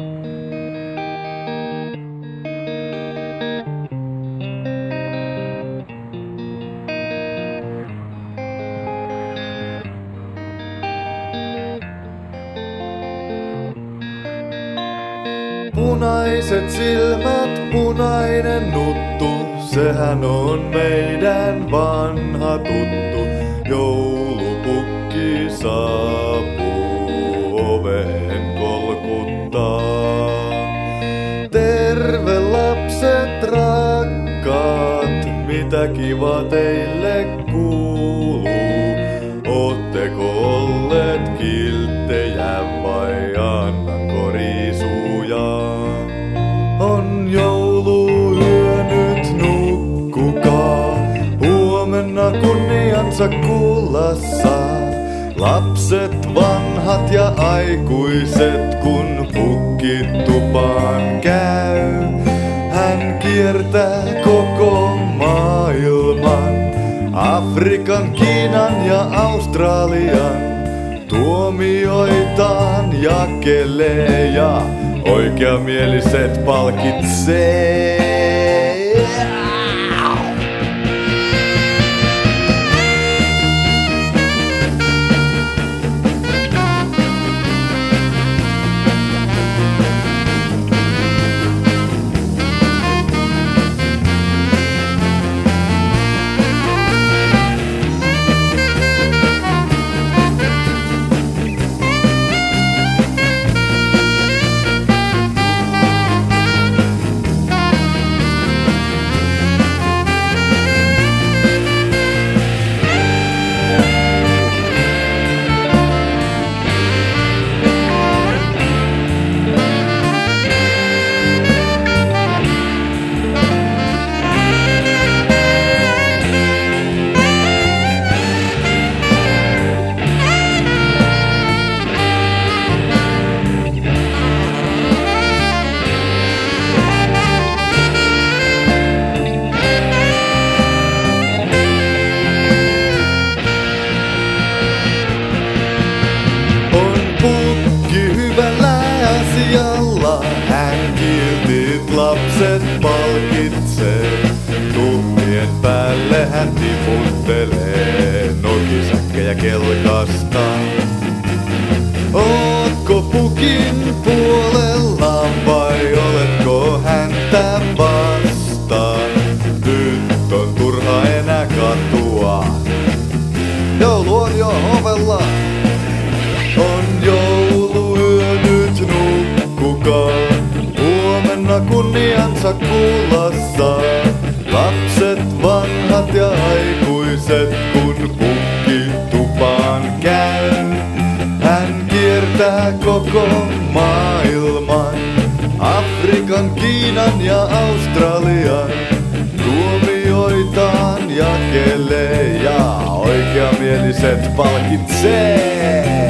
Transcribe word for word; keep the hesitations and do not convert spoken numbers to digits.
Punaiset silmät, punainen nuttu, sehän on meidän vanha tuttu. Joulupukki saapuu, oven kolkuttaa. Terve lapset rakkaat, mitä kiva teille kuuluu? Ootteko olleet kilttejä vai annanko riisuja? On jouluyö nyt, nukkukaa, huomenna kunniansa kullassa. Lapset, vanhat ja aikuiset, kun pukki tupaan käy. Hän kiertää koko maailman, Afrikan, Kiinan ja Australian. Tuomioitaan jakelee ja oikeamieliset palkitsee. Hän kiltit lapset palkitsee, tummien päälle hän tiputtelee nokisäkkejä kelkasta. Ootko pukin puolella vai oletko häntä vastaan? Nyt on turha enää katua, joulu on jo ovella. On jouluyö nyt, nukkukaa, huomenna kunniansa kullassa. Lapset, vanhat ja aikuiset, kun pukki tupaan käy. Hän kiertää koko maailman, Afrikan, Kiinan ja Australian. Tuomioitaan jakelee ja oikeamieliset palkitsee.